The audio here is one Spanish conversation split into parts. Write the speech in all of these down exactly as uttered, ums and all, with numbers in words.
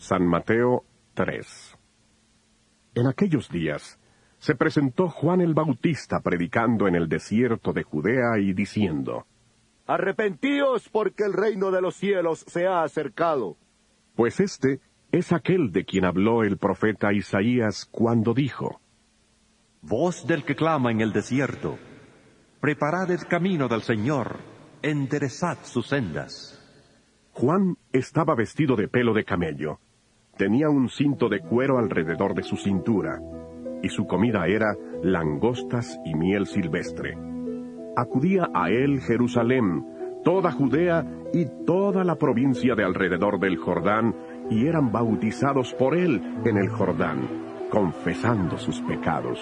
San Mateo tres. En aquellos días se presentó Juan el Bautista predicando en el desierto de Judea y diciendo: Arrepentíos, porque el reino de los cielos se ha acercado. Pues este es aquel de quien habló el profeta Isaías cuando dijo: Voz del que clama en el desierto, preparad el camino del Señor, enderezad sus sendas. Juan estaba vestido de pelo de camello, tenía un cinto de cuero alrededor de su cintura, y su comida era langostas y miel silvestre. Acudía a él Jerusalén, toda Judea y toda la provincia de alrededor del Jordán, y eran bautizados por él en el Jordán, confesando sus pecados.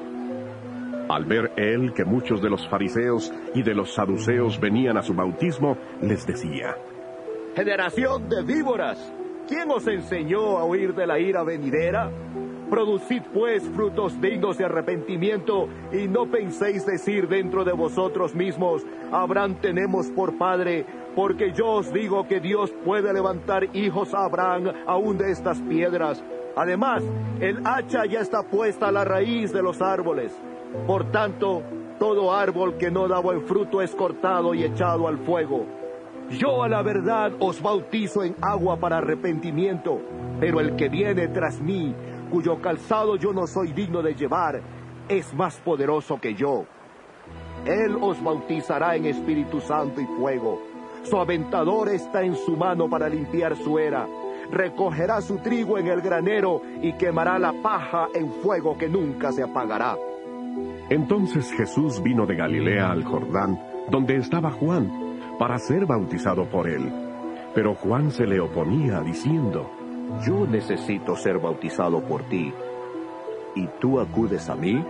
Al ver él que muchos de los fariseos y de los saduceos venían a su bautismo, les decía: Generación de víboras, ¿quién os enseñó a huir de la ira venidera? Producid pues frutos dignos de arrepentimiento, y no penséis decir dentro de vosotros mismos: Abraham tenemos por padre, porque yo os digo que Dios puede levantar hijos a Abraham aún de estas piedras. Además, el hacha ya está puesta a la raíz de los árboles. Por tanto, todo árbol que no da buen fruto es cortado y echado al fuego. Yo a la verdad os bautizo en agua para arrepentimiento, pero el que viene tras mí, cuyo calzado yo no soy digno de llevar, es más poderoso que yo. Él os bautizará en Espíritu Santo y fuego. Su aventador está en su mano para limpiar su era. Recogerá su trigo en el granero y quemará la paja en fuego que nunca se apagará. Entonces Jesús vino de Galilea al Jordán, donde estaba Juan, para ser bautizado por él. Pero Juan se le oponía, diciendo: Yo necesito ser bautizado por ti, ¿y tú acudes a mí?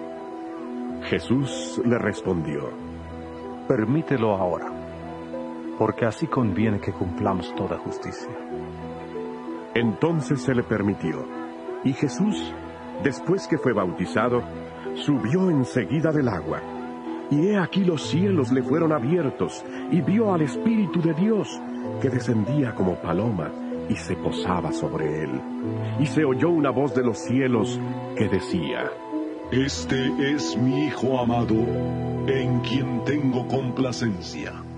Jesús le respondió: Permítelo ahora, porque así conviene que cumplamos toda justicia. Entonces se le permitió, y Jesús, después que fue bautizado, subió enseguida del agua. Y he aquí los cielos le fueron abiertos, y vio al Espíritu de Dios, que descendía como paloma, y se posaba sobre él. Y se oyó una voz de los cielos que decía: Este es mi Hijo amado, en quien tengo complacencia.